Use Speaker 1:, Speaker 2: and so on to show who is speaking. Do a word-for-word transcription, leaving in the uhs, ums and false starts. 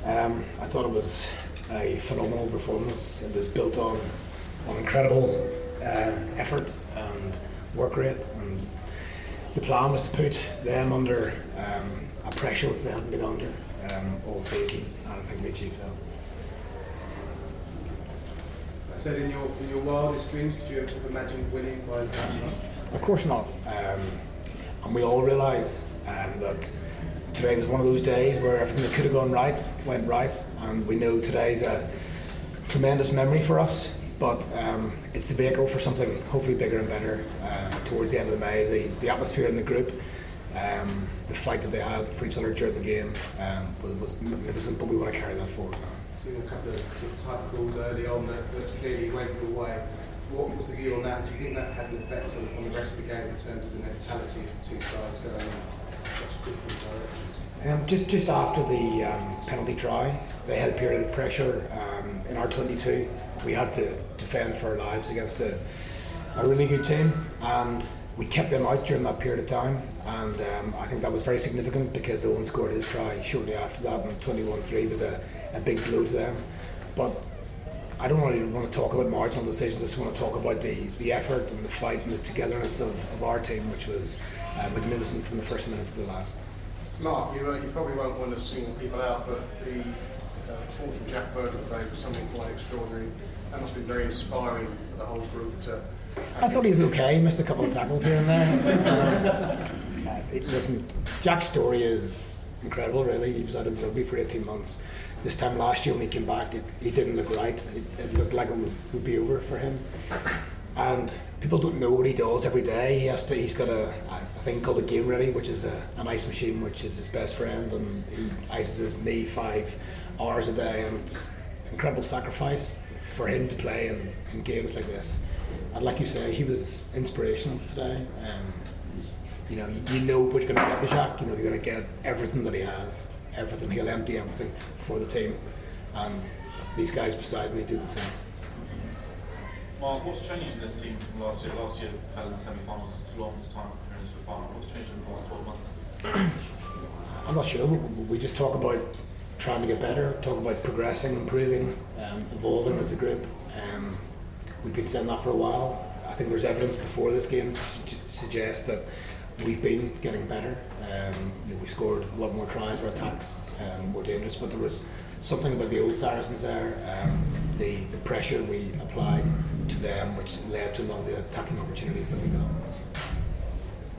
Speaker 1: Um, I thought it was a phenomenal performance. It was built on, on incredible uh, effort and work rate, and the plan was to put them under um, a pressure which they hadn't been under um, all season, and I think we achieved that.
Speaker 2: I said, in your in your wildest dreams, could you ever have imagined winning by that much?
Speaker 1: Of course not. Um, and we all realise um, that today was one of those days where everything that could have gone right went right, and we know today's a tremendous memory for us, but um, it's the vehicle for something hopefully bigger and better uh, towards the end of the May. The, the atmosphere in the group, um, the fight that they had for each other during the game um, was, was magnificent, but we want to carry that forward now.
Speaker 2: Seen a couple of sort of tight calls early on that, that clearly went your way. What was the view on that? Do you think that had an effect on, on the rest of the game in terms of the mentality of the two sides going in such different directions?
Speaker 1: Um, just just after the um, penalty try, they had a period of pressure um, in our twenty-two. We had to defend for our lives against a, a really good team, and we kept them out during that period of time. And um, I think that was very significant because Owen scored his try shortly after that, and twenty-one three was a, a big blow to them. But I don't really want to talk about marginal decisions. I just want to talk about the, the effort and the fight and the togetherness of, of our team, which was uh, magnificent from the first minute to the last.
Speaker 3: Mark, you, uh, you probably won't want to single people out, but the uh, performance from Jack Bird today was something quite extraordinary. That must have been very inspiring for the whole group to...
Speaker 1: I thought he was okay. He missed a couple of tackles here and there. uh, it, listen, Jack's story is incredible, really. He was out of rugby for eighteen months. This time last year when he came back, it, he didn't look right. It, it looked like it would, would be over for him. And people don't know what he does every day. He has to. He's got a, a thing called a Game Ready, which is a, an ice machine, which is his best friend, and he ices his knee five hours a day, and it's an incredible sacrifice for him to play in, in games like this. And like you say, he was inspirational today. Um, you know, you, you know what you're going to get with Jack. You know, you're going to get everything that he has, everything. He'll empty everything for the team, and these guys beside me do the same.
Speaker 4: Mark, what's changed in this team from last year? Last year fell in the semi-finals for too long this time compared to the final. What's changed in the last twelve months?
Speaker 1: I'm not sure. We, we just talk about trying to get better, talk about progressing, improving, um, evolving as a group. Um, we've been saying that for a while. I think there's evidence before this game to su- suggest that we've been getting better. Um, you know, we scored a lot more tries, our attacks um, more dangerous, but there was something about the old Saracens there, um, the, the pressure we applied to them, which led to a lot of the attacking opportunities that we got.